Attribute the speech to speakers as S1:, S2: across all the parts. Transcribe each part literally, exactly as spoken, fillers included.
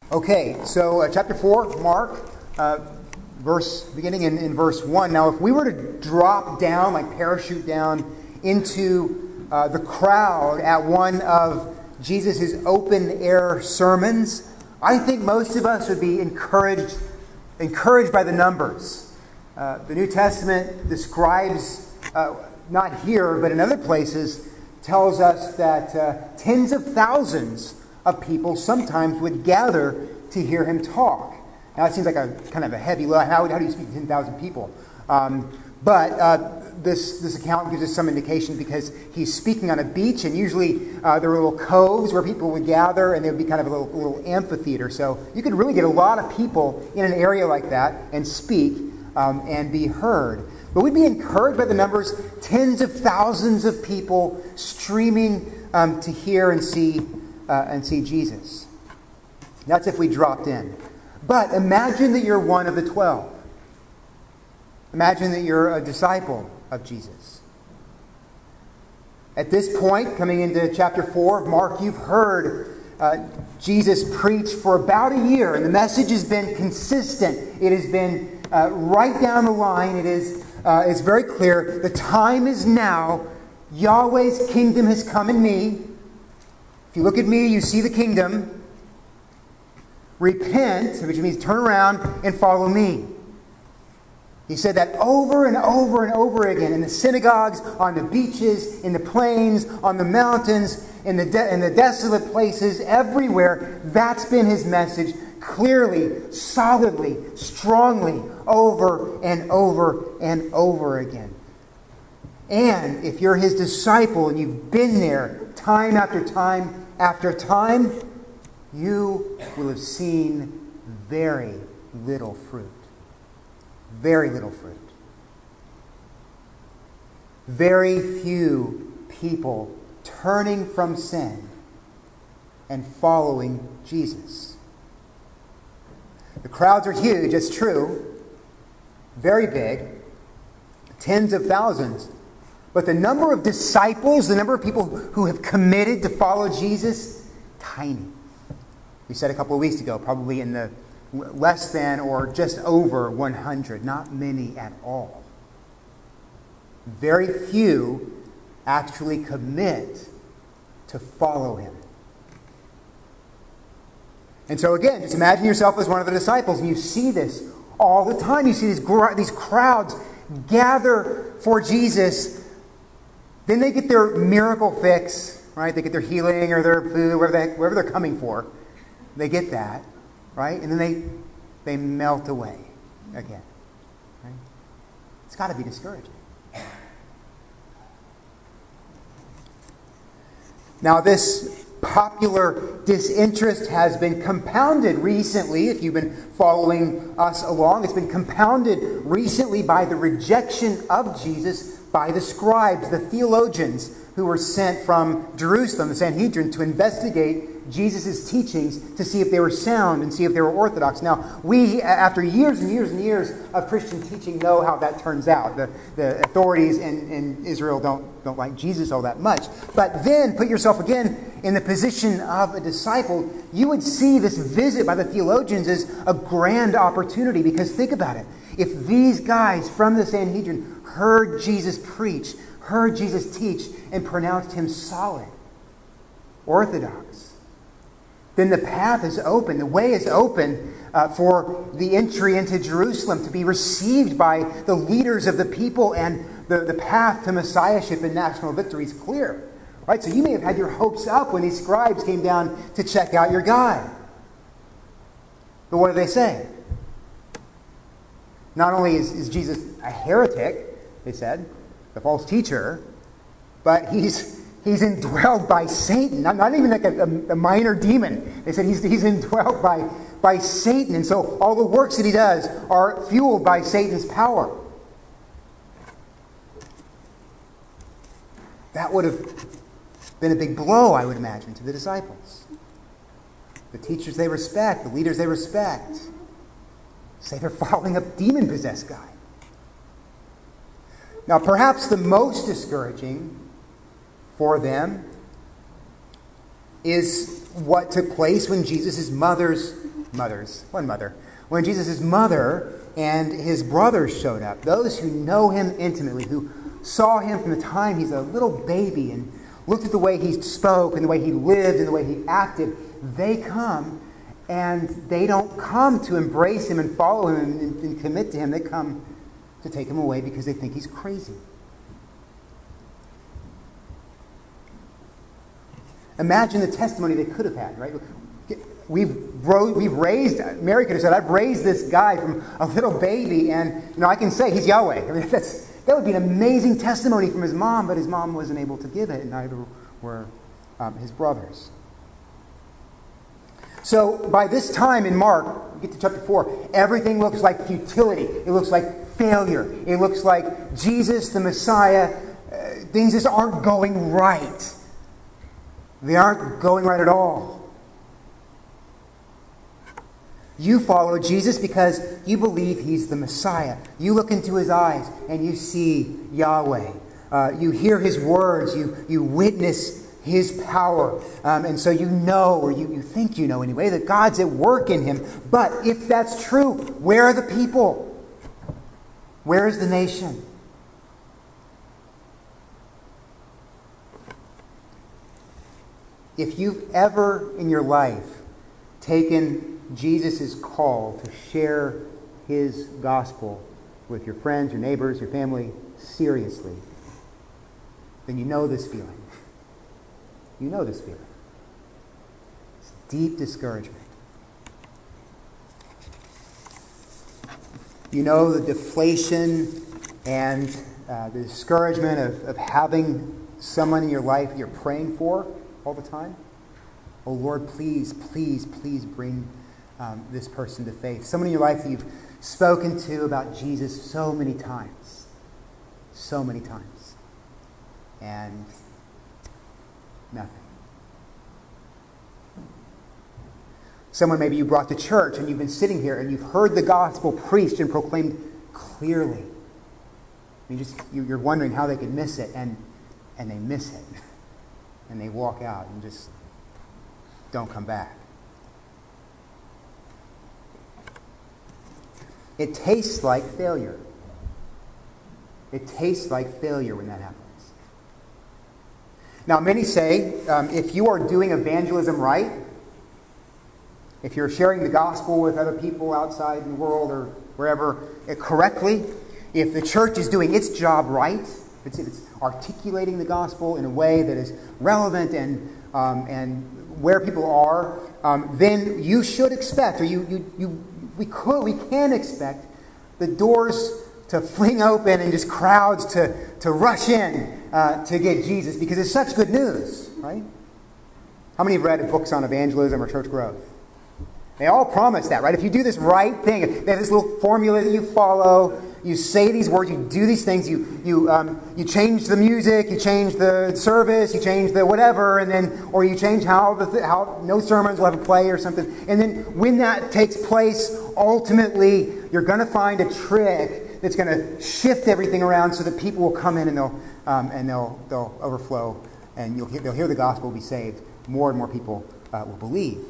S1: Okay, so uh, chapter four, Mark, uh, verse beginning in, in verse one. Now, if we were to drop down, like parachute down into uh, the crowd at one of Jesus' open-air sermons, I think most of us would be encouraged, encouraged by the numbers. Uh, the New Testament describes, uh, not here, but in other places, tells us that uh, tens of thousands of people sometimes would gather to hear him talk. Now, it seems like a kind of a heavy load. How, how do you speak to ten thousand people? Um, but uh, this this account gives us some indication because he's speaking on a beach, and usually uh, there were little coves where people would gather, and there would be kind of a little, little amphitheater. So you could really get a lot of people in an area like that and speak um, and be heard. But we'd be encouraged by the numbers, tens of thousands of people streaming um, to hear and see uh, and see Jesus. That's if we dropped in. But imagine that you're one of the twelve. Imagine that you're a disciple of Jesus. At this point, coming into chapter four of Mark, you've heard uh, Jesus preach for about a year, and the message has been consistent. It has been uh, right down the line. It is uh, it's very clear. The time is now. Yahweh's kingdom has come in me. If you look at me, you see the kingdom. Repent, which means turn around and follow me. He said that over and over and over again in the synagogues, on the beaches, in the plains, on the mountains, in the, de- in the desolate places, everywhere. That's been his message clearly, solidly, strongly, over and over and over again. And if you're his disciple and you've been there time after time after time, you will have seen very little fruit. Very little fruit. Very few people turning from sin and following Jesus. The crowds are huge, it's true. Very big. Tens of thousands. But the number of disciples, the number of people who have committed to follow Jesus, tiny. We said a couple of weeks ago, probably in the less than or just over one hundred. Not many at all. Very few actually commit to follow him. And so again, just imagine yourself as one of the disciples, and you see this all the time. You see these, these crowds gather for Jesus. Then they get their miracle fix, right? They get their healing or their food, wherever, they, wherever they're coming for. They get that, right? And then they they melt away again. Right? It's got to be discouraging. Now, this popular disinterest has been compounded recently. If you've been following us along, it's been compounded recently by the rejection of Jesus by the scribes, the theologians who were sent from Jerusalem, the Sanhedrin, to investigate Jesus' teachings to see if they were sound and see if they were orthodox. Now, we, after years and years and years of Christian teaching, know how that turns out. The, the authorities in, in Israel don't, don't like Jesus all that much. But then, put yourself again in the position of a disciple, you would see this visit by the theologians as a grand opportunity. Because think about it. If these guys from the Sanhedrin heard Jesus preach, heard Jesus teach, and pronounced him solid, orthodox, then the path is open, the way is open uh, for the entry into Jerusalem to be received by the leaders of the people, and the, the path to messiahship and national victory is clear. Right? So you may have had your hopes up when these scribes came down to check out your guy. But what do they say? Not only is, is Jesus a heretic, they said, the false teacher, but he's he's indwelled by Satan. Not, not even like a, a, a minor demon. They said he's, he's indwelled by, by Satan. And so all the works that he does are fueled by Satan's power. That would have been a big blow, I would imagine, to the disciples. The teachers they respect, the leaders they respect, say they're following a demon-possessed guy. Now, perhaps the most discouraging for them is what took place when Jesus' mother's mothers, one mother, when Jesus' mother and his brothers showed up, those who know him intimately, who saw him from the time he's a little baby and looked at the way he spoke and the way he lived and the way he acted, they come, and they don't come to embrace him and follow him and, and commit to him. They come to take him away because they think he's crazy. Imagine the testimony they could have had, right? We've, ro- we've raised, Mary could have said, I've raised this guy from a little baby, and you know, I can say he's Yahweh. I mean, that's, that would be an amazing testimony from his mom, but his mom wasn't able to give it, and neither were um, his brothers. So by this time in Mark, we get to chapter four, everything looks like futility. It looks like failure. It looks like Jesus, the Messiah, uh, things just aren't going right. They aren't going right at all. You follow Jesus because you believe he's the Messiah. You look into his eyes and you see Yahweh. Uh, you hear his words. You, you witness his power. Um, and so you know, or you, you think you know anyway, that God's at work in him. But if that's true, where are the people? Where is the nation? If you've ever in your life taken Jesus' call to share his gospel with your friends, your neighbors, your family seriously, then you know this feeling. You know this feeling. It's deep discouragement. You know the deflation and uh, the discouragement of, of having someone in your life you're praying for all the time. Oh Lord, please, please, please bring um, this person to faith. Someone in your life that you've spoken to about Jesus so many times. So many times. And nothing. Someone maybe you brought to church and you've been sitting here and you've heard the gospel preached and proclaimed clearly. You just, you're wondering how they could miss it, and, and they miss it. And they walk out and just don't come back. It tastes like failure. It tastes like failure when that happens. Now, many say um, if you are doing evangelism right, if you're sharing the gospel with other people outside in the world or wherever uh, correctly, if the church is doing its job right, if it's, if it's articulating the gospel in a way that is relevant and um, and where people are, um, then you should expect, or you you you we could we can expect the doors to fling open and just crowds to to rush in uh, to get Jesus, because it's such good news, right? How many have read books on evangelism or church growth? They all promise that, right? If you do this right thing, they have this little formula that you follow. You say these words, you do these things, you you um, you change the music, you change the service, you change the whatever, and then or you change how the th- how no sermons will have a play or something. And then when that takes place, ultimately you're going to find a trick that's going to shift everything around so that people will come in and they'll um, and they'll they'll overflow, and you'll hear, they'll hear the gospel, be saved. More and more people uh, will believe.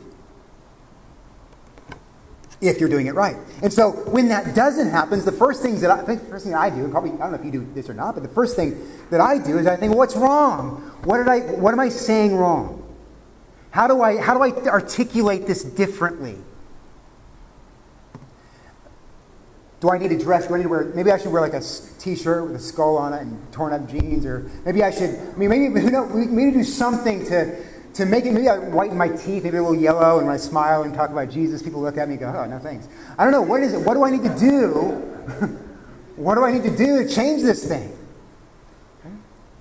S1: If you're doing it right. And so when that doesn't happen, the first things that I think, first thing that I do, and probably I don't know if you do this or not, but the first thing that I do is I think, what's wrong? What did I? What am I saying wrong? How do I? How do I articulate this differently? Do I need to dress? Do I need to wear? Maybe I should wear like a t-shirt with a skull on it and torn up jeans, or maybe I should. I mean, maybe you know, maybe do something to. To make it, maybe I whiten my teeth, maybe a little yellow, and when I smile and talk about Jesus, people look at me and go, oh, no thanks. I don't know, what is it? What do I need to do? What do I need to do to change this thing? Okay.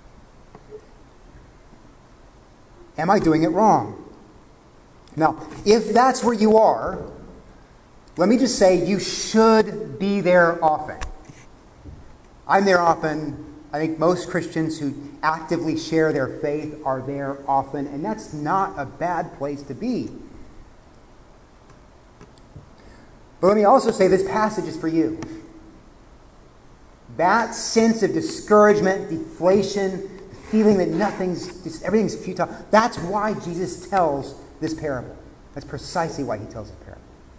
S1: Am I doing it wrong? Now, if that's where you are, let me just say you should be there often. I'm there often. I think most Christians who actively share their faith are there often, and that's not a bad place to be. But let me also say this passage is for you. That sense of discouragement, deflation, feeling that nothing's, just everything's futile, that's why Jesus tells this parable. That's precisely why he tells this parable.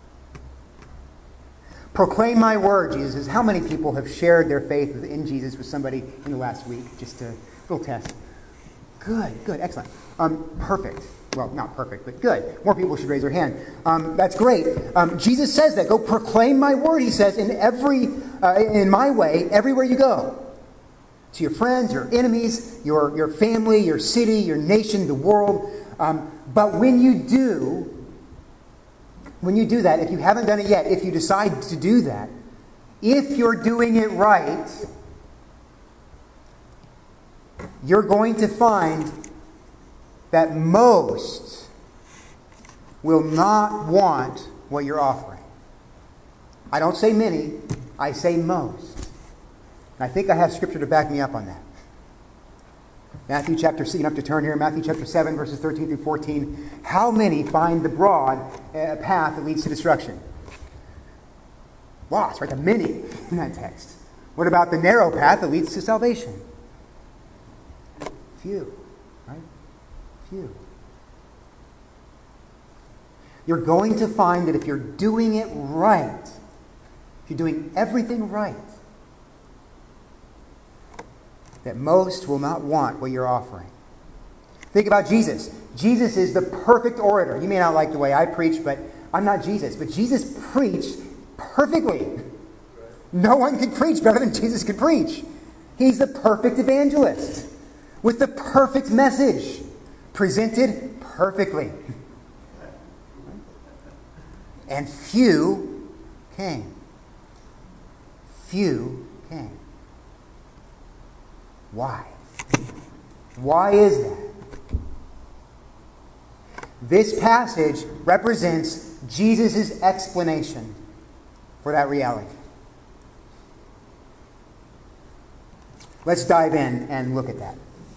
S1: Proclaim my word, Jesus says. How many people have shared their faith in Jesus with somebody in the last week? Just a little test. Good, good, excellent. Um, perfect. Well, not perfect, but good. More people should raise their hand. Um, that's great. Um, Jesus says that. Go proclaim my word, he says, in every, uh, in my way, everywhere you go. To your friends, your enemies, your, your family, your city, your nation, the world. Um, but when you do, when you do that, if you haven't done it yet, if you decide to do that, if you're doing it right, you're going to find that most will not want what you're offering. I don't say many, I say most. And I think I have scripture to back me up on that. Matthew chapter, you don't have to turn here, Matthew chapter seven, verses thirteen through fourteen. How many find the broad uh, path that leads to destruction? Lots, right? The many in that text. What about the narrow path that leads to salvation? Few, right? Few. You're going to find that if you're doing it right, if you're doing everything right, that most will not want what you're offering. Think about Jesus. Jesus is the perfect orator. You may not like the way I preach, but I'm not Jesus. But Jesus preached perfectly. No one could preach better than Jesus could preach. He's the perfect evangelist with the perfect message presented perfectly. And few came. Few came. Why? Why is that? This passage represents Jesus' explanation for that reality. Let's dive in and look at that.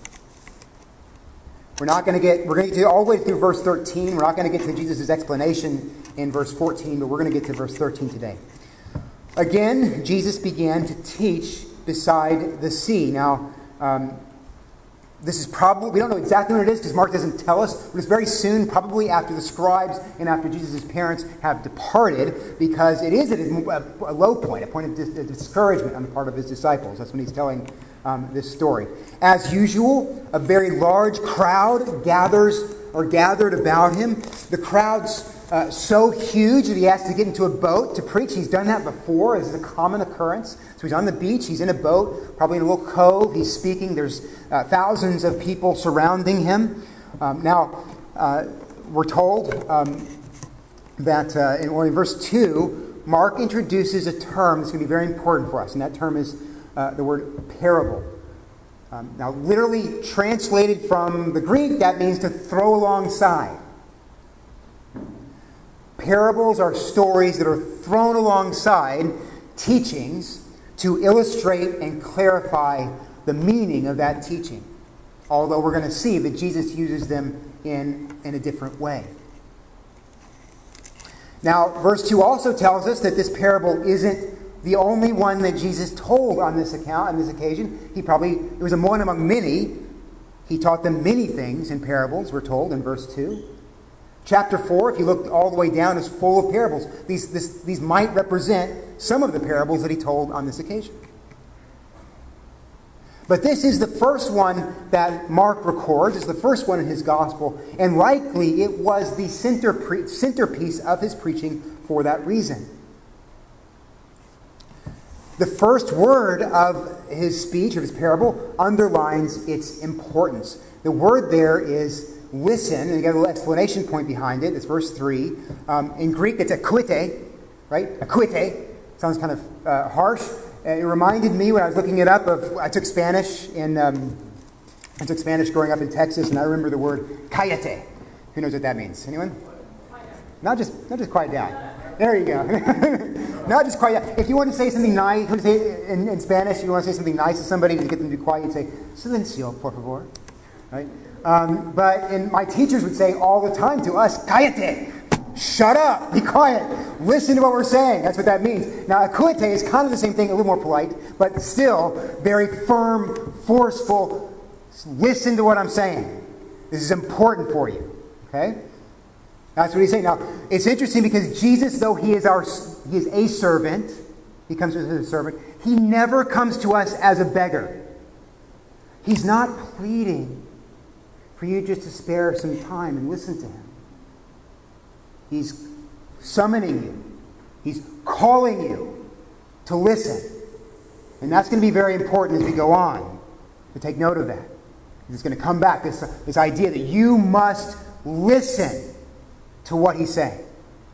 S1: We're not going to get, we're going to get all the way through verse thirteen. We're not going to get to Jesus' explanation in verse fourteen, but we're going to get to verse thirteen today. Again, Jesus began to teach beside the sea. Now, um, this is probably, we don't know exactly when it is because Mark doesn't tell us, but it's very soon, probably after the scribes and after Jesus' parents have departed, because it is at a low point, a point of dis- discouragement on the part of his disciples. That's when he's telling um, this story. As usual, a very large crowd gathers or gathered about him. The crowd's Uh, so huge that he has to get into a boat to preach. He's done that before. This is a common occurrence. So he's on the beach. He's in a boat, probably in a little cove. He's speaking. There's uh, thousands of people surrounding him. Um, now, uh, we're told um, that uh, in, or in verse two, Mark introduces a term that's going to be very important for us. And that term is uh, the word parable. Um, now, literally translated from the Greek, that means to throw alongside. Parables are stories that are thrown alongside teachings to illustrate and clarify the meaning of that teaching. Although we're going to see that Jesus uses them in, in a different way. Now, verse two also tells us that this parable isn't the only one that Jesus told on this account, on this occasion. He probably, it was a one among many. He taught them many things in parables, we're told in verse two. Chapter four, if you look all the way down, is full of parables. These, this, these might represent some of the parables that he told on this occasion. But this is the first one that Mark records. It's the first one in his gospel. And likely it was the center pre- centerpiece of his preaching for that reason. The first word of his speech, of his parable, underlines its importance. The word there is listen, and you got a little explanation point behind it. It's verse three. Um, in Greek, it's akwite, right? Akwite. Sounds kind of uh, harsh. Uh, it reminded me when I was looking it up of, I took Spanish in, um, I took Spanish growing up in Texas, and I remember the word cállate. Who knows what that means? Anyone? Not just, not just quiet down. There you go. Not just quiet down. If you want to say something nice, you want to say in, in Spanish, if you want to say something nice to somebody to get them to be quiet, you'd say, silencio, por favor. Right? Um, but and my teachers would say all the time to us, cállate, shut up, be quiet, listen to what we're saying. That's what that means. Now, akwite is kind of the same thing, a little more polite, but still very firm, forceful. Listen to what I'm saying. This is important for you. Okay? That's what he's saying. Now, it's interesting because Jesus, though he is our he is a servant. He comes to us as a servant. He never comes to us as a beggar. He's not pleading for you just to spare some time and listen to him. He's summoning you. He's calling you to listen. And that's going to be very important as we go on, to take note of that. It's going to come back, this, this idea that you must listen to what he's saying.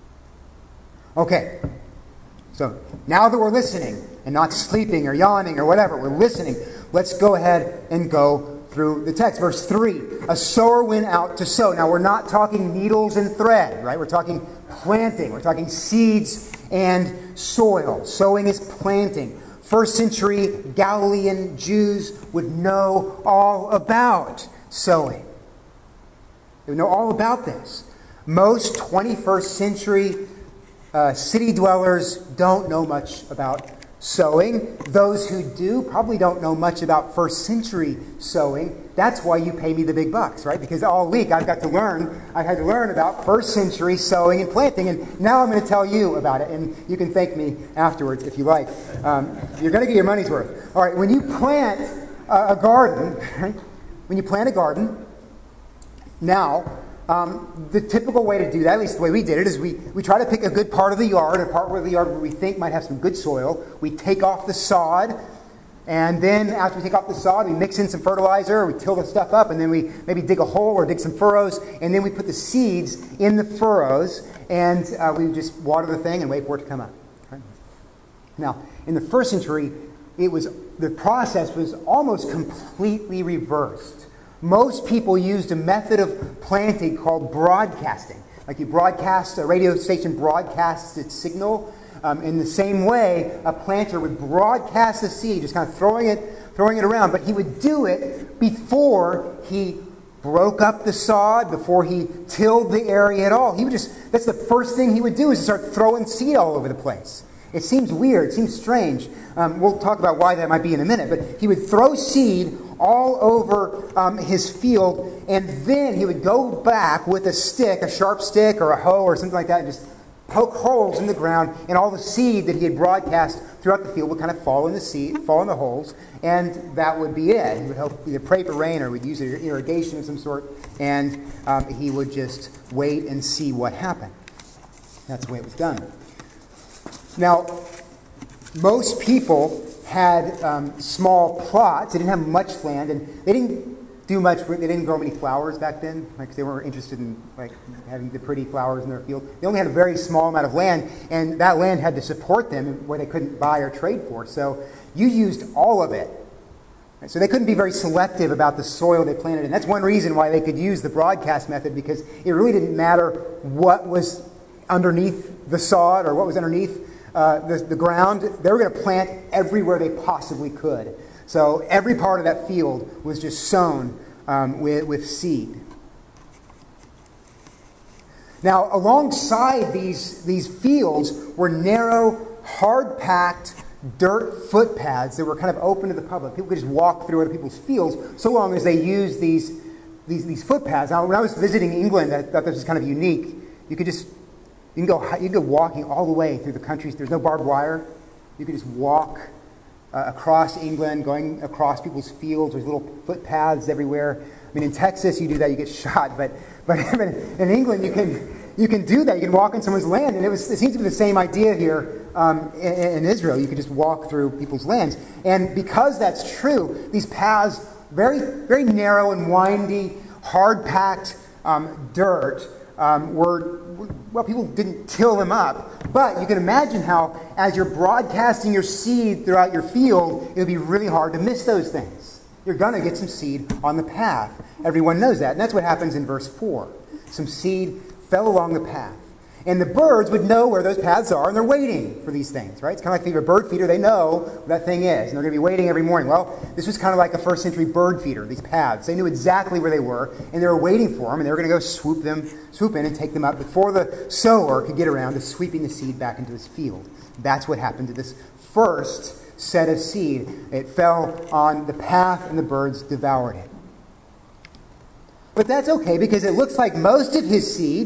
S1: Okay, so now that we're listening and not sleeping or yawning or whatever, we're listening, let's go ahead and go through the text. Verse three, a sower went out to sow. Now we're not talking needles and thread, right? We're talking planting. We're talking seeds and soil. Sowing is planting. First century Galilean Jews would know all about sowing. They would know all about this. Most twenty-first century uh, city dwellers don't know much about sowing. Those who do probably don't know much about first century sowing. That's why you pay me the big bucks, right? Because all week I've got to learn, I had to learn about first century sowing and planting, and now I'm going to tell you about it, and you can thank me afterwards if you like. Um, you're going to get your money's worth. All right, when you plant a, a garden, right? When you plant a garden, now, Um, the typical way to do that, at least the way we did it, is we, we try to pick a good part of the yard, a part of the yard where we think might have some good soil. We take off the sod, and then after we take off the sod, we mix in some fertilizer, we till the stuff up, and then we maybe dig a hole or dig some furrows, and then we put the seeds in the furrows, and uh, we just water the thing and wait for it to come up. Right? Now, in the first century, it was the process was almost completely reversed. Most people used a method of planting called broadcasting. Like you broadcast, a radio station broadcasts its signal. Um, in the same way, a planter would broadcast the seed, just kind of throwing it, throwing it around. But he would do it before he broke up the sod, before he tilled the area at all. He would just, that's the first thing he would do, is to start throwing seed all over the place. It seems weird, it seems strange. Um, we'll talk about why that might be in a minute. But he would throw seed all over um, his field, and then he would go back with a stick, a sharp stick or a hoe or something like that, and just poke holes in the ground, and all the seed that he had broadcast throughout the field would kind of fall in the seed, fall in the holes, and that would be it. He would help either pray for rain or would use irrigation of some sort, and um, he would just wait and see what happened. That's the way it was done. Now, most people had um, small plots. They didn't have much land, and they didn't do much. They didn't grow many flowers back then. Like they weren't interested in like having the pretty flowers in their field. They only had a very small amount of land, and that land had to support them where they couldn't buy or trade for. So you used all of it. So they couldn't be very selective about the soil they planted in. That's one reason why they could use the broadcast method, because it really didn't matter what was underneath the sod or what was underneath Uh, the, the ground. They were going to plant everywhere they possibly could. So every part of that field was just sown um, with, with seed. Now, alongside these, these fields were narrow, hard-packed dirt footpaths that were kind of open to the public. People could just walk through other people's fields so long as they used these, these, these footpaths. Now, when I was visiting England, I thought this was kind of unique. You could just You can go. You can go walking all the way through the country. There's no barbed wire. You can just walk uh, across England, going across people's fields. There's little footpaths everywhere. I mean, in Texas, you do that, you get shot. But but in England, you can you can do that. You can walk on someone's land, and it was it seems to be the same idea here um, in, in Israel. You could just walk through people's lands, and because that's true, these paths, very very narrow and windy, hard packed um, dirt, um, were. Well, people didn't till them up, but you can imagine how, as you're broadcasting your seed throughout your field, it'll be really hard to miss those things. You're going to get some seed on the path. Everyone knows that, and that's what happens in verse four. Some seed fell along the path, and the birds would know where those paths are, and they're waiting for these things, right? It's kind of like if you're a bird feeder, they know where that thing is, and they're going to be waiting every morning. Well, this was kind of like a first century bird feeder, these paths. They knew exactly where they were, and they were waiting for them, and they were going to go swoop them, swoop in and take them up before the sower could get around to sweeping the seed back into his field. That's what happened to this first set of seed. It fell on the path, and the birds devoured it. But that's okay, because it looks like most of his seed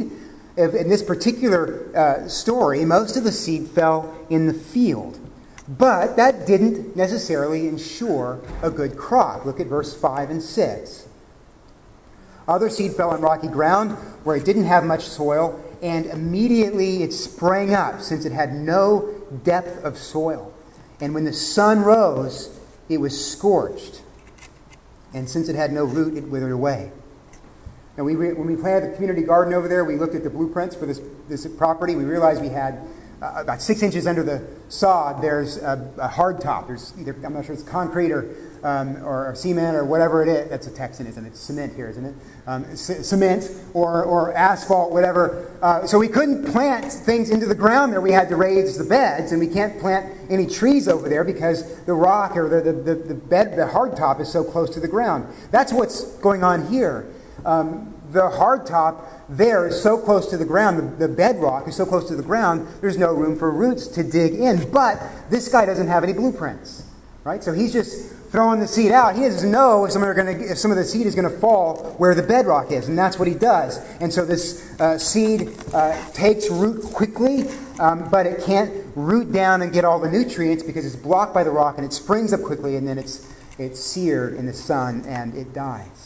S1: in this particular uh, story, most of the seed fell in the field. But that didn't necessarily ensure a good crop. Look at verse five and six. Other seed fell on rocky ground where it didn't have much soil, and immediately it sprang up, since it had no depth of soil. And when the sun rose, it was scorched. And since it had no root, it withered away. And we, when we planted the community garden over there, we looked at the blueprints for this, this property. We realized we had uh, about six inches under the sod, there's a, a hard top. There's either, I'm not sure it's concrete or um, or cement or whatever it is. That's a Texan, isn't it? It's cement here, isn't it? Um, c- cement or, or asphalt, whatever. Uh, so we couldn't plant things into the ground there. We had to raise the beds, and we can't plant any trees over there because the rock or the, the, the, the bed, the hard top is so close to the ground. That's what's going on here. Um, the hard top there is so close to the ground, the, the bedrock is so close to the ground, there's no room for roots to dig in. But this guy doesn't have any blueprints, right? So he's just throwing the seed out. He doesn't know if some, are gonna, if some of the seed is going to fall where the bedrock is, and that's what he does. And so this uh, seed uh, takes root quickly, um, but it can't root down and get all the nutrients because it's blocked by the rock, and it springs up quickly, and then it's it's seared in the sun, and it dies.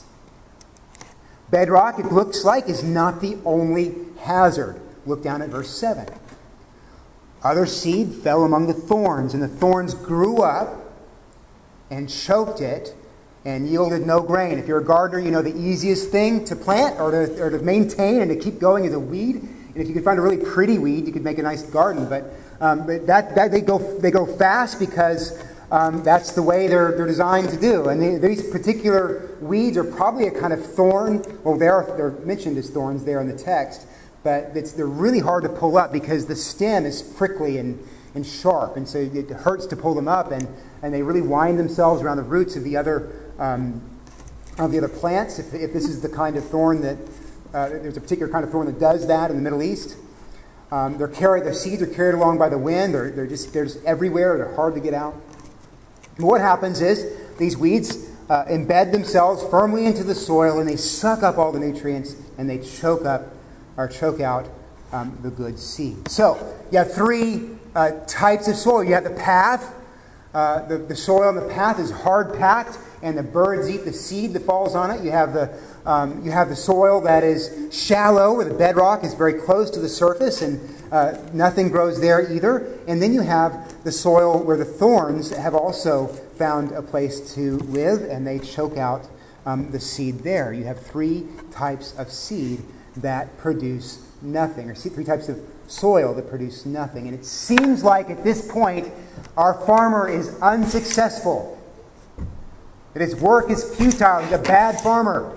S1: Bedrock, it looks like, is not the only hazard. Look down at verse seven. Other seed fell among the thorns, and the thorns grew up and choked it and yielded no grain. If you're a gardener, you know the easiest thing to plant or to, or to maintain and to keep going is a weed. And if you could find a really pretty weed, you could make a nice garden. But, um, but that, that they go they go fast because um, that's the way they're they're designed to do. And they, these particular weeds are probably a kind of thorn. Well, they're they're mentioned as thorns there in the text, but it's, they're really hard to pull up because the stem is prickly and and sharp, and so it hurts to pull them up, and, and they really wind themselves around the roots of the other um, of the other plants. If, if this is the kind of thorn that uh, there's a particular kind of thorn that does that in the Middle East, um, they're carried. Their seeds are carried along by the wind. They're they're just they're just everywhere. They're hard to get out. And what happens is these weeds uh, embed themselves firmly into the soil, and they suck up all the nutrients, and they choke up or choke out um, the good seed. So you have three Uh, types of soil. You have the path. Uh, the, the soil on the path is hard packed, and the birds eat the seed that falls on it. You have the um, you have the soil that is shallow, where the bedrock is very close to the surface, and uh, nothing grows there either. And then you have the soil where the thorns have also found a place to live, and they choke out um, the seed there. You have three types of seed that produce nothing, or three types of soil that produce nothing. And it seems like at this point our farmer is unsuccessful, that his work is futile. He's a bad farmer.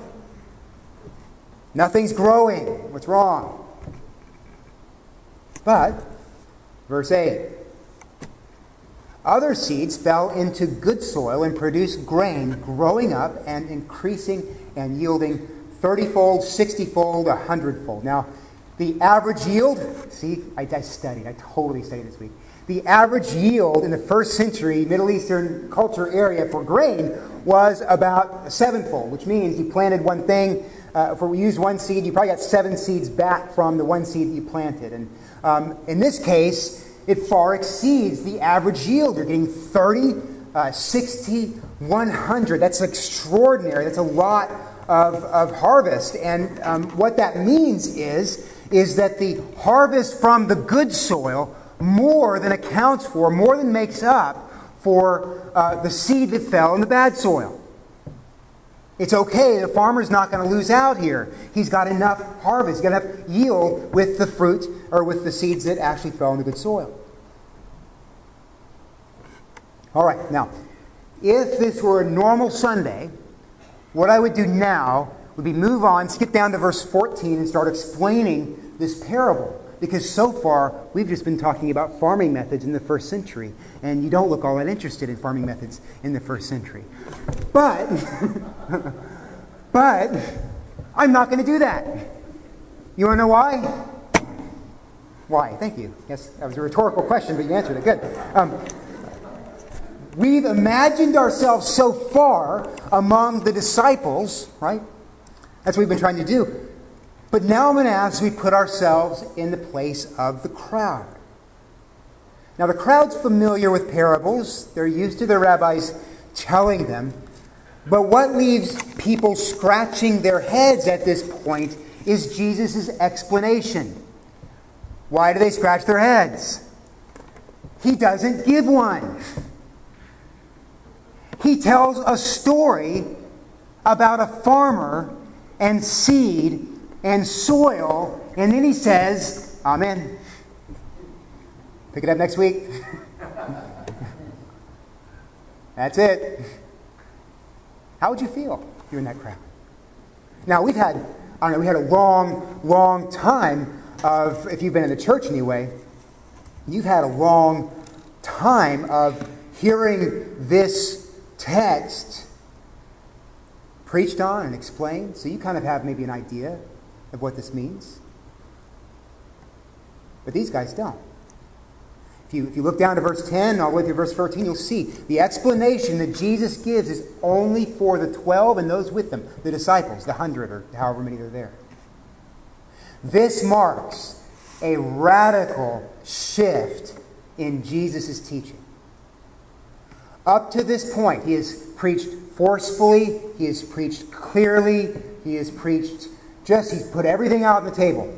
S1: Nothing's growing. What's wrong? But verse eight, other seeds fell into good soil and produced grain, growing up and increasing and yielding thirty-fold, sixty-fold, a hundred-fold. Now, the average yield, see, I, I studied, I totally studied this week. The average yield in the first century Middle Eastern culture area for grain was about sevenfold, which means you planted one thing, uh, if we used one seed, you probably got seven seeds back from the one seed that you planted. And um, in this case, it far exceeds the average yield. You're getting thirty, uh, sixty, one hundred. That's extraordinary. That's a lot of, of harvest. And um, what that means is, is that the harvest from the good soil more than accounts for, more than makes up for uh, the seed that fell in the bad soil. It's okay. The farmer's not going to lose out here. He's got enough harvest. He's got enough yield with the fruit or with the seeds that actually fell in the good soil. All right. Now, if this were a normal Sunday, what I would do now would be move on, skip down to verse fourteen and start explaining this parable. Because so far, we've just been talking about farming methods in the first century. And you don't look all that interested in farming methods in the first century. But, but, I'm not going to do that. You want to know why? Why? Thank you. Yes, that was a rhetorical question, but you answered it. Good. Um, we've imagined ourselves so far among the disciples, right? That's what we've been trying to do. But now I'm going to ask we put ourselves in the place of the crowd. Now the crowd's familiar with parables. They're used to their rabbis telling them. But what leaves people scratching their heads at this point is Jesus' explanation. Why do they scratch their heads? He doesn't give one. He tells a story about a farmer and seed and soil, and then he says, Amen. Pick it up next week. That's it. How would you feel if you were in that crowd? Now, we've had, I don't know, we had a long, long time of, if you've been in the church anyway, you've had a long time of hearing this text preached on and explained, so you kind of have maybe an idea of what this means. But these guys don't. If you, if you look down to verse ten, all the way through verse thirteen, you'll see the explanation that Jesus gives is only for the twelve and those with them, the disciples, the hundred or however many are there. This marks a radical shift in Jesus' teaching. Up to this point, he has preached forcefully, he has preached clearly, he has preached just, he's put everything out on the table.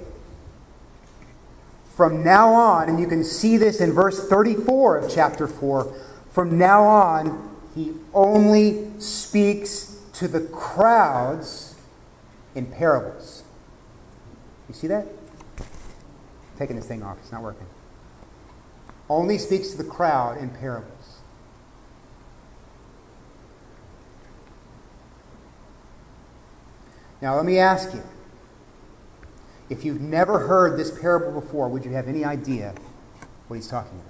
S1: From now on, and you can see this in verse thirty-four of chapter four, from now on, he only speaks to the crowds in parables. You see that? I'm taking this thing off, it's not working. Only speaks to the crowd in parables. Now let me ask you, if you've never heard this parable before, would you have any idea what he's talking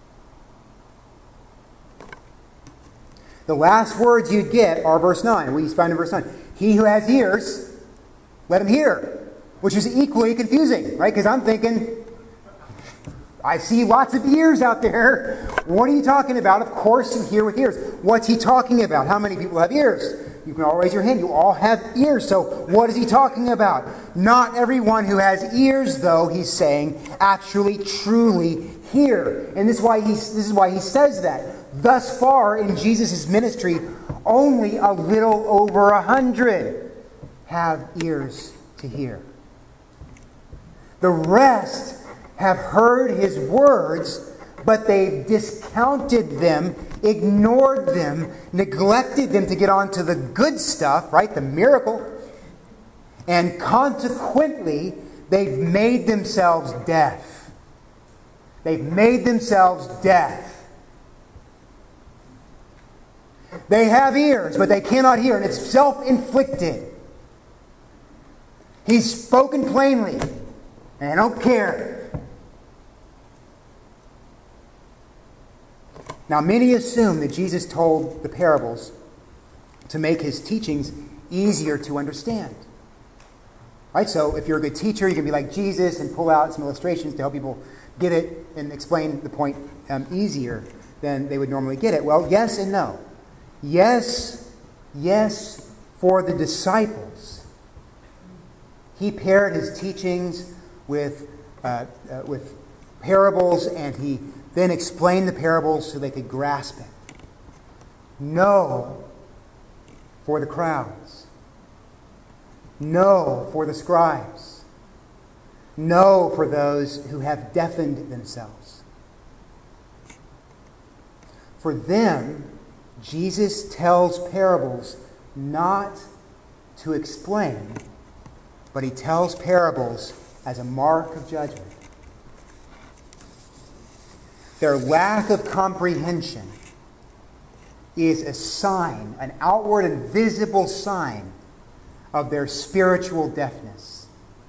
S1: about? The last words you'd get are verse nine. We find in verse nine. He who has ears, let him hear. Which is equally confusing, right? Because I'm thinking, I see lots of ears out there. What are you talking about? Of course you hear with ears. What's he talking about? How many people have ears? You can all raise your hand. You all have ears. So what is he talking about? Not everyone who has ears, though, he's saying, actually truly hear. And this is why he, this is why he says that. Thus far in Jesus' ministry, only a little over a hundred have ears to hear. The rest have heard his words, but they've discounted them, ignored them, neglected them to get on to the good stuff, right? The miracle. And consequently, they've made themselves deaf. They've made themselves deaf. They have ears, but they cannot hear, and it's self-inflicted. He's spoken plainly, and I don't care. Now, many assume that Jesus told the parables to make his teachings easier to understand. Right? So, if you're a good teacher, you can be like Jesus and pull out some illustrations to help people get it and explain the point um, easier than they would normally get it. Well, yes and no. Yes, yes, for the disciples. He paired his teachings with uh, uh, with parables, and he then explained the parables so they could grasp it. No for the crowds. No for the scribes. No for those who have deafened themselves. For them, Jesus tells parables not to explain, but he tells parables as a mark of judgment. Their lack of comprehension is a sign, an outward and visible sign of their spiritual deafness.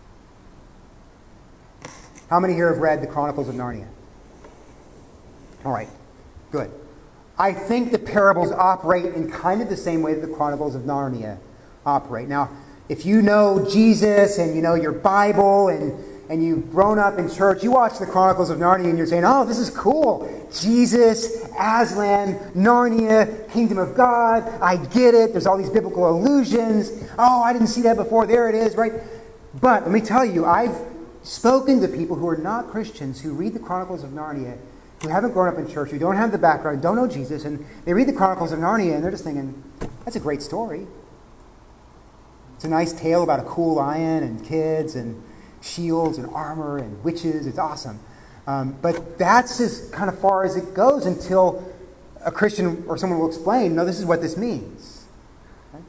S1: How many here have read the Chronicles of Narnia? All right, good. I think the parables operate in kind of the same way that the Chronicles of Narnia operate. Now, if you know Jesus and you know your Bible and, and you've grown up in church, you watch the Chronicles of Narnia and you're saying, oh, this is cool. Jesus, Aslan, Narnia, Kingdom of God. I get it. There's all these biblical allusions. Oh, I didn't see that before. There it is, right? But let me tell you, I've spoken to people who are not Christians who read the Chronicles of Narnia, who haven't grown up in church, who don't have the background, don't know Jesus, and they read the Chronicles of Narnia and they're just thinking, that's a great story. It's a nice tale about a cool lion and kids and shields and armor and witches. It's awesome. Um, but that's as kind of far as it goes until a Christian or someone will explain, no, this is what this means. Okay?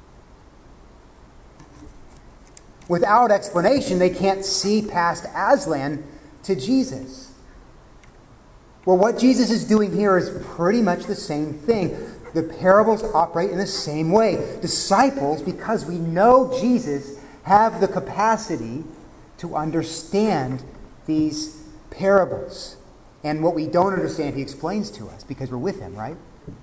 S1: Without explanation, they can't see past Aslan to Jesus. Well, what Jesus is doing here is pretty much the same thing. The parables operate in the same way. Disciples, because we know Jesus, have the capacity to understand these parables. And what we don't understand, he explains to us because we're with him, right?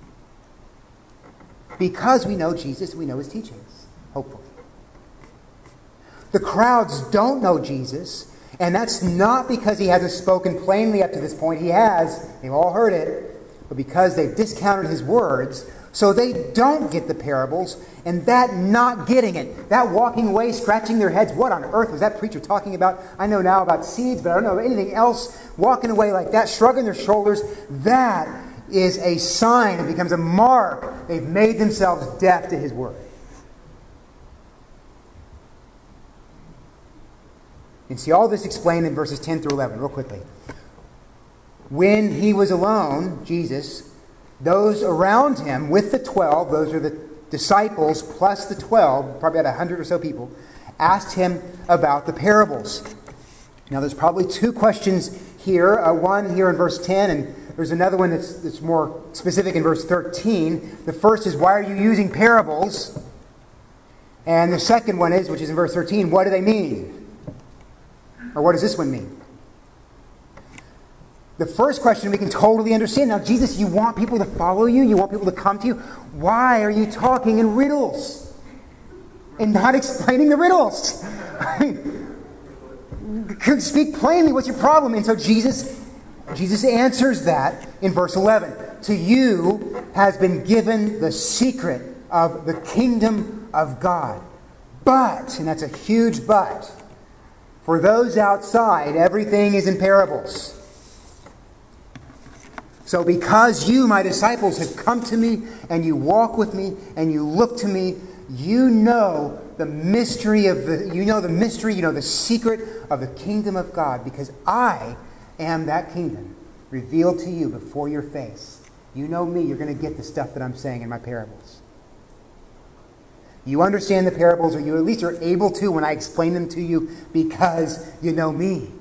S1: Because we know Jesus, we know his teachings, hopefully. The crowds don't know Jesus, and that's not because he hasn't spoken plainly up to this point. He has. They've all heard it. But because they've discounted his words, so they don't get the parables, and that not getting it, that walking away, scratching their heads, what on earth was that preacher talking about? I know now about seeds, but I don't know anything else. Walking away like that, shrugging their shoulders, that is a sign. It becomes a mark. They've made themselves deaf to his word. You see all this explained in verses ten through eleven, real quickly. When he was alone, Jesus, those around him with the twelve, those are the disciples plus the twelve, probably about a hundred or so people, asked him about the parables. Now there's probably two questions here. Uh, one here in verse ten, and there's another one that's, that's more specific in verse thirteen. The first is, why are you using parables? And the second one is, which is in verse thirteen, what do they mean? Or what does this one mean? The first question we can totally understand. Now, Jesus, you want people to follow you? You want people to come to you? Why are you talking in riddles and not explaining the riddles? I mean, speak plainly. What's your problem? And so Jesus, Jesus answers that in verse eleven. To you has been given the secret of the kingdom of God. But, and that's a huge but, for those outside, everything is in parables. So because you, my disciples, have come to me, and you walk with me, and you look to me, you know the mystery of the, you know the mystery, you know the secret of the kingdom of God, because I am that kingdom revealed to you before your face. You know me, you're going to get the stuff that I'm saying in my parables. You understand the parables, or you at least are able to when I explain them to you, because you know me.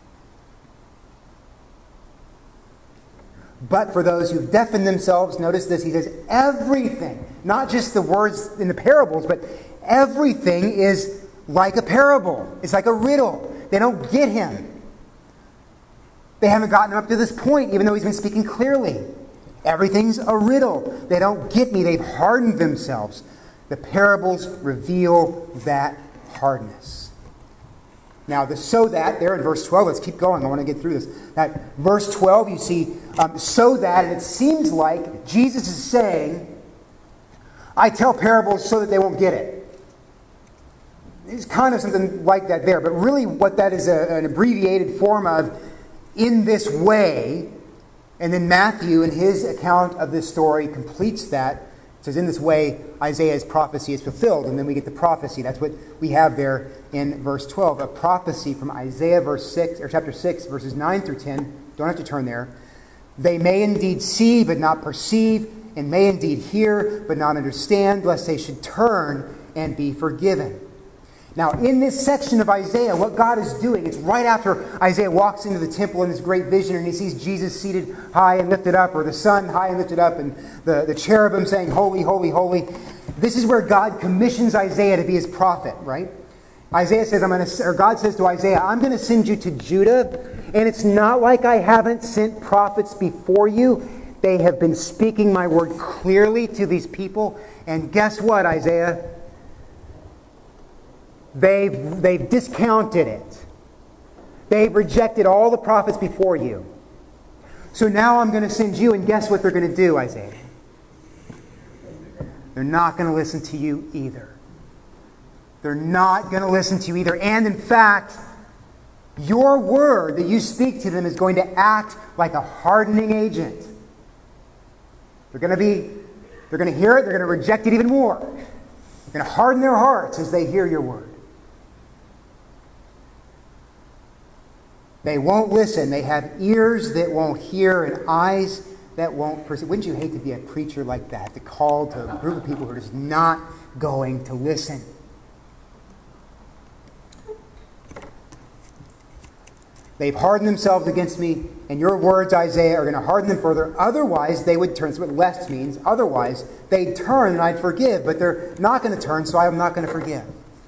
S1: But for those who've deafened themselves, notice this, he says everything, not just the words in the parables, but everything is like a parable. It's like a riddle. They don't get him. They haven't gotten up to this point, even though he's been speaking clearly. Everything's a riddle. They don't get me. They've hardened themselves. The parables reveal that hardness. Now, the so that, there in verse twelve, let's keep going. I want to get through this. That verse twelve, you see, um, so that, and it seems like Jesus is saying, I tell parables so that they won't get it. It's kind of something like that there. But really what that is a, an abbreviated form of, in this way, and then Matthew, in his account of this story, completes that. It says, in this way, Isaiah's prophecy is fulfilled. And then we get the prophecy. That's what we have there in verse twelve. A prophecy from Isaiah verse six, or chapter six, verses nine through ten. Don't have to turn there. They may indeed see, but not perceive, and may indeed hear, but not understand, lest they should turn and be forgiven. Now, in this section of Isaiah, what God is doing, it's right after Isaiah walks into the temple in this great vision and he sees Jesus seated high and lifted up, or the sun high and lifted up, and the, the cherubim saying, holy, holy, holy. This is where God commissions Isaiah to be his prophet, right? Isaiah says, I'm going to, or God says to Isaiah, I'm going to send you to Judah, and it's not like I haven't sent prophets before you. They have been speaking my word clearly to these people, and guess what, Isaiah? They've, they've discounted it. They've rejected all the prophets before you. So now I'm going to send you, and guess what they're going to do, Isaiah? They're not going to listen to you either. They're not going to listen to you either. And in fact, your word that you speak to them is going to act like a hardening agent. They're going to be, they're going to hear it, they're going to reject it even more. They're going to harden their hearts as they hear your word. They won't listen. They have ears that won't hear and eyes that won't perceive. Wouldn't you hate to be a preacher like that, to call to a group of people who are just not going to listen? They've hardened themselves against me, and your words, Isaiah, are going to harden them further. Otherwise, they would turn. That's what lest means. Otherwise, they'd turn and I'd forgive. But they're not going to turn, so I'm not going to forgive.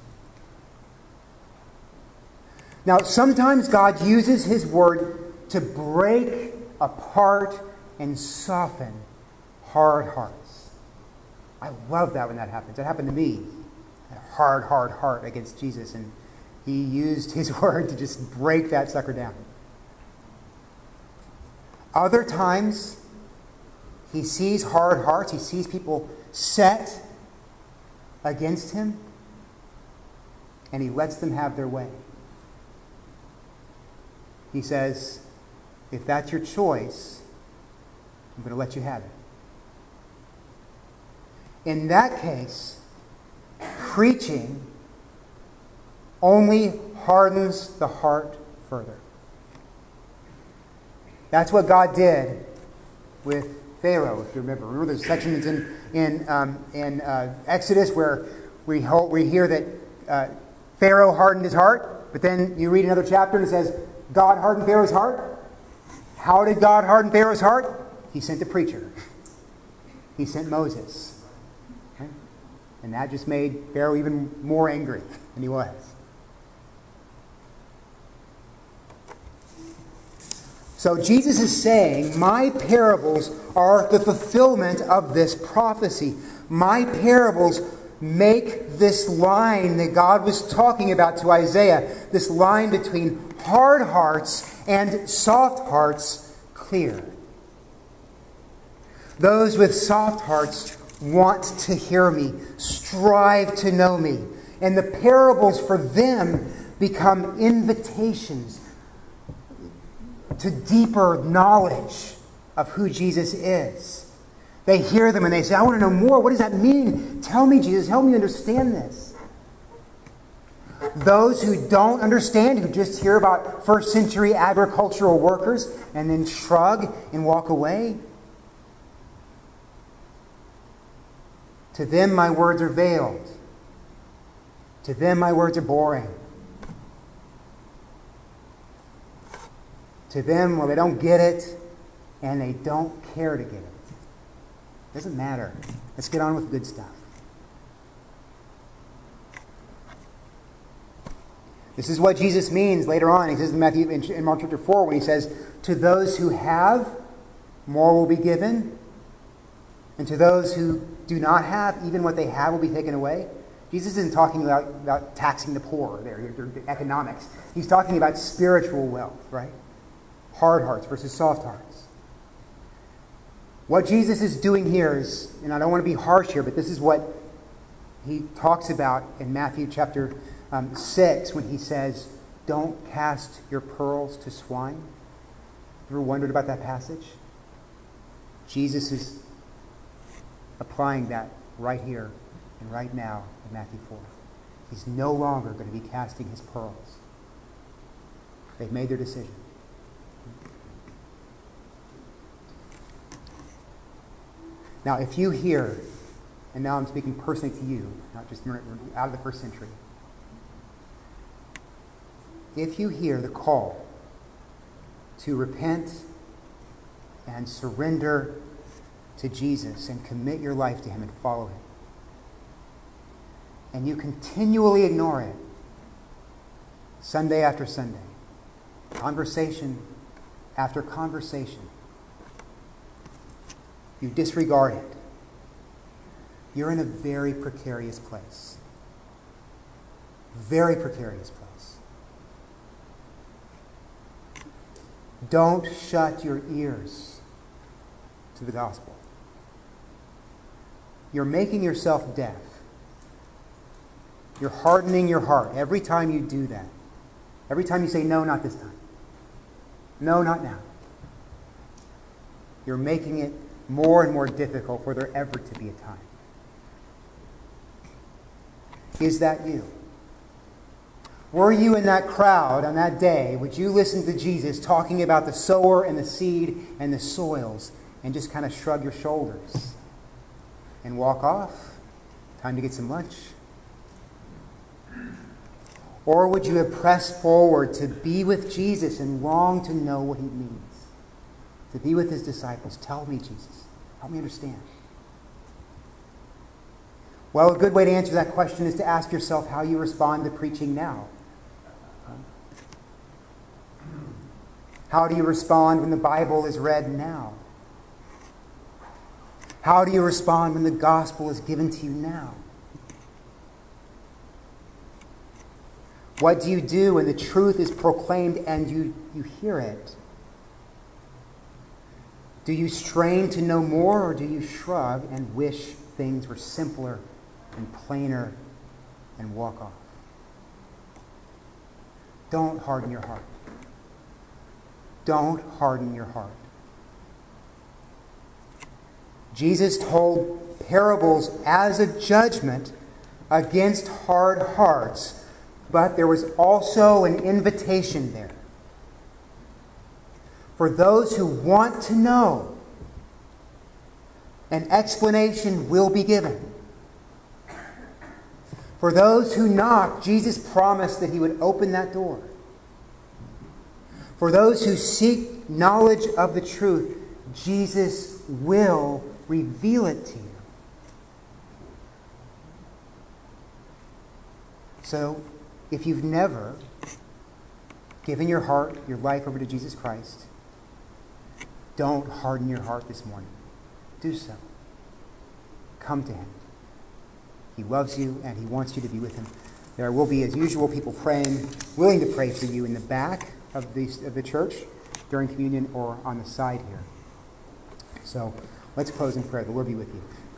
S1: Now, sometimes God uses His word to break apart and soften hard hearts. I love that when that happens. That happened to me. I had a hard, hard heart against Jesus, and He used His word to just break that sucker down. Other times, He sees hard hearts. He sees people set against Him, and He lets them have their way. He says, if that's your choice, I'm going to let you have it. In that case, preaching only hardens the heart further. That's what God did with Pharaoh, if you remember. Remember there's sections in, in, um, in uh, Exodus where we, hold, we hear that uh, Pharaoh hardened his heart, but then you read another chapter and it says, God hardened Pharaoh's heart. How did God harden Pharaoh's heart? He sent a preacher. He sent Moses. Okay? And that just made Pharaoh even more angry than he was. So Jesus is saying, my parables are the fulfillment of this prophecy. My parables make this line that God was talking about to Isaiah, this line between hard hearts and soft hearts, clear. Those with soft hearts want to hear me, strive to know me. And the parables for them become invitations to deeper knowledge of who Jesus is. They hear them and they say, I want to know more. What does that mean? Tell me, Jesus. Help me understand this. Those who don't understand, who just hear about first century agricultural workers and then shrug and walk away, to them my words are veiled. To them my words are boring. To them, well, they don't get it and they don't care to get it. Doesn't matter. Let's get on with good stuff. This is what Jesus means later on. He says in Matthew, in Mark chapter four, when he says, to those who have, more will be given. And to those who do not have, even what they have will be taken away. Jesus isn't talking about, about taxing the poor there, economics. He's talking about spiritual wealth, right? Hard hearts versus soft hearts. What Jesus is doing here is, and I don't want to be harsh here, but this is what he talks about in Matthew chapter um, six when he says, don't cast your pearls to swine. Ever wondered about that passage? Jesus is applying that right here and right now in Matthew four. He's no longer going to be casting his pearls. They've made their decision. Now, if you hear, and now I'm speaking personally to you, not just out of the first century, if you hear the call to repent and surrender to Jesus and commit your life to him and follow him, and you continually ignore it, Sunday after Sunday, conversation after conversation, you disregard it, you're in a very precarious place. Very precarious place. Don't shut your ears to the gospel. You're making yourself deaf. You're hardening your heart every time you do that. Every time you say, no, not this time. No, not now. You're making it more and more difficult for there ever to be a time. Is that you? Were you in that crowd on that day? Would you listen to Jesus talking about the sower and the seed and the soils and just kind of shrug your shoulders and walk off? Time to get some lunch. Or would you have pressed forward to be with Jesus and long to know what he means? To be with his disciples. Tell me, Jesus. Help me understand. Well, a good way to answer that question is to ask yourself how you respond to preaching now. How do you respond when the Bible is read now? How do you respond when the gospel is given to you now? What do you do when the truth is proclaimed and you, you hear it? Do you strain to know more, or do you shrug and wish things were simpler and plainer and walk off? Don't harden your heart. Don't harden your heart. Jesus told parables as a judgment against hard hearts, but there was also an invitation there. For those who want to know, an explanation will be given. For those who knock, Jesus promised that he would open that door. For those who seek knowledge of the truth, Jesus will reveal it to you. So, if you've never given your heart, your life over to Jesus Christ, don't harden your heart this morning. Do so. Come to him. He loves you and he wants you to be with him. There will be, as usual, people praying, willing to pray for you in the back of the, of the church during communion or on the side here. So let's close in prayer. The Lord be with you.